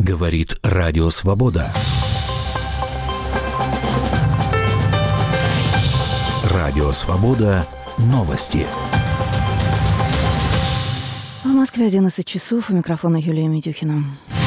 Говорит Радио Свобода. Радио Свобода. Новости. В Москве 11 часов. У микрофона Юлия Медюхина.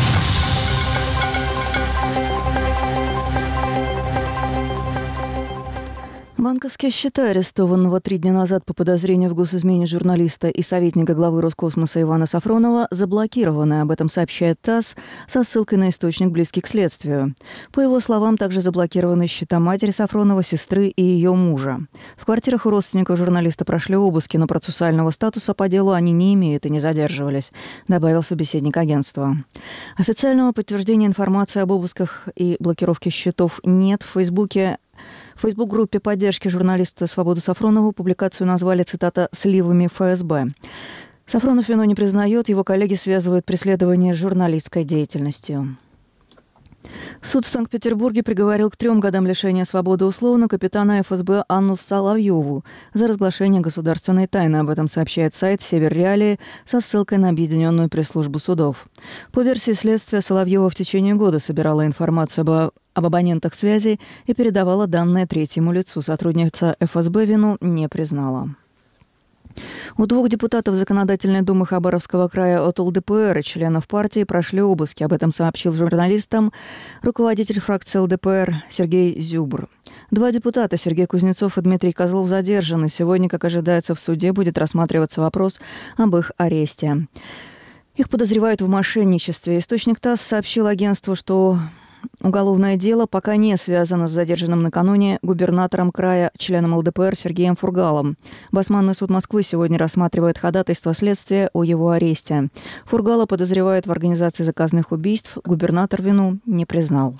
Банковские счета арестованного 3 дня назад по подозрению в госизмене журналиста и советника главы Роскосмоса Ивана Сафронова заблокированы. Об этом сообщает ТАСС со ссылкой на источник, близкий к следствию. По его словам, также заблокированы счета матери Сафронова, сестры и ее мужа. В квартирах у родственников журналиста прошли обыски, но процессуального статуса по делу они не имеют и не задерживались, добавил собеседник агентства. Официального подтверждения информации об обысках и блокировке счетов нет. В Фейсбук-группе поддержки журналиста Свободу Сафронову публикацию назвали, цитата, «сливами ФСБ». Сафронов вину не признает, его коллеги связывают преследование с журналистской деятельностью. Суд в Санкт-Петербурге приговорил к 3 годам лишения свободы условно капитана ФСБ Анну Соловьеву за разглашение государственной тайны. Об этом сообщает сайт «Север Реалии» со ссылкой на Объединенную пресс-службу судов. По версии следствия, Соловьева в течение года собирала информацию об абонентах связи и передавала данные третьему лицу. Сотрудница ФСБ вину не признала. У 2 депутатов Законодательной думы Хабаровского края от ЛДПР и членов партии прошли обыски. Об этом сообщил журналистам руководитель фракции ЛДПР Сергей Зюбр. 2 депутата, Сергей Кузнецов и Дмитрий Козлов, задержаны. Сегодня, как ожидается, в суде будет рассматриваться вопрос об их аресте. Их подозревают в мошенничестве. Источник ТАСС сообщил агентству, что уголовное дело пока не связано с задержанным накануне губернатором края, членом ЛДПР Сергеем Фургалом. Басманный суд Москвы сегодня рассматривает ходатайство следствия о его аресте. Фургала подозревают в организации заказных убийств. Губернатор вину не признал.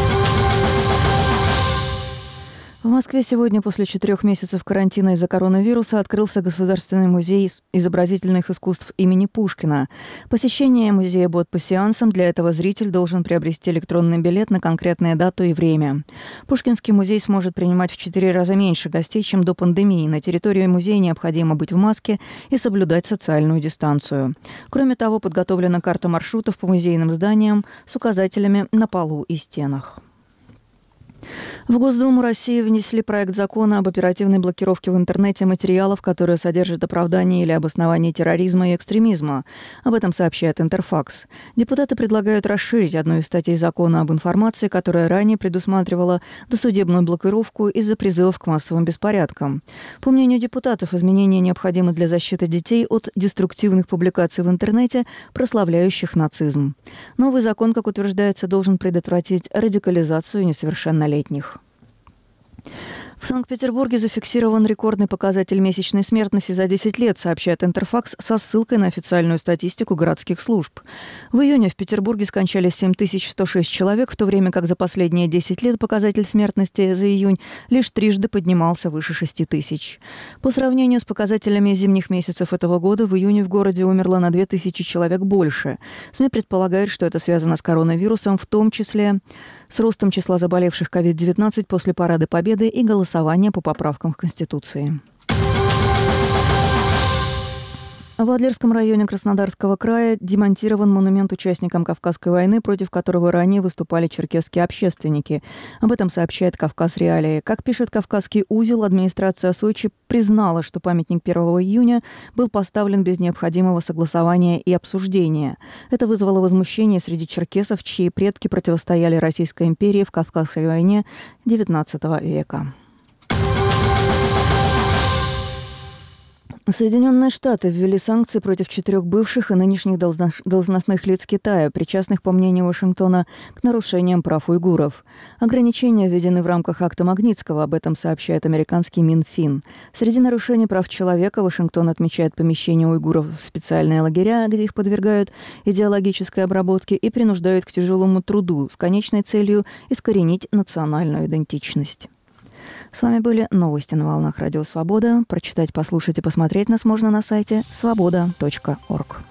В Москве сегодня после 4 месяцев карантина из-за коронавируса открылся Государственный музей изобразительных искусств имени Пушкина. Посещение музея будет по сеансам. Для этого зритель должен приобрести электронный билет на конкретную дату и время. Пушкинский музей сможет принимать в 4 раза меньше гостей, чем до пандемии. На территории музея необходимо быть в маске и соблюдать социальную дистанцию. Кроме того, подготовлена карта маршрутов по музейным зданиям с указателями на полу и стенах. В Госдуму России внесли проект закона об оперативной блокировке в интернете материалов, которые содержат оправдание или обоснование терроризма и экстремизма. Об этом сообщает Интерфакс. Депутаты предлагают расширить одну из статей закона об информации, которая ранее предусматривала досудебную блокировку из-за призывов к массовым беспорядкам. По мнению депутатов, изменения необходимы для защиты детей от деструктивных публикаций в интернете, прославляющих нацизм. Новый закон, как утверждается, должен предотвратить радикализацию несовершеннолетних. В Санкт-Петербурге зафиксирован рекордный показатель месячной смертности за 10 лет, сообщает Интерфакс со ссылкой на официальную статистику городских служб. В июне в Петербурге скончались 7106 человек, в то время как за последние 10 лет показатель смертности за июнь лишь трижды поднимался выше 6000. По сравнению с показателями зимних месяцев этого года, в июне в городе умерло на 2000 человек больше. СМИ предполагают, что это связано с коронавирусом, в том числе с ростом числа заболевших COVID-19 после Парада Победы и голосования по поправкам в Конституции. В Адлерском районе Краснодарского края демонтирован монумент участникам Кавказской войны, против которого ранее выступали черкесские общественники. Об этом сообщает «Кавказ Реалии». Как пишет «Кавказский узел», администрация Сочи признала, что памятник 1 июня был поставлен без необходимого согласования и обсуждения. Это вызвало возмущение среди черкесов, чьи предки противостояли Российской империи в Кавказской войне XIX века. Соединенные Штаты ввели санкции против 4 бывших и нынешних должностных лиц Китая, причастных, по мнению Вашингтона, к нарушениям прав уйгуров. Ограничения введены в рамках акта Магнитского, об этом сообщает американский Минфин. Среди нарушений прав человека Вашингтон отмечает помещение уйгуров в специальные лагеря, где их подвергают идеологической обработке и принуждают к тяжелому труду с конечной целью искоренить национальную идентичность. С вами были новости на волнах Радио Свобода. Прочитать, послушать и посмотреть нас можно на сайте svoboda.org.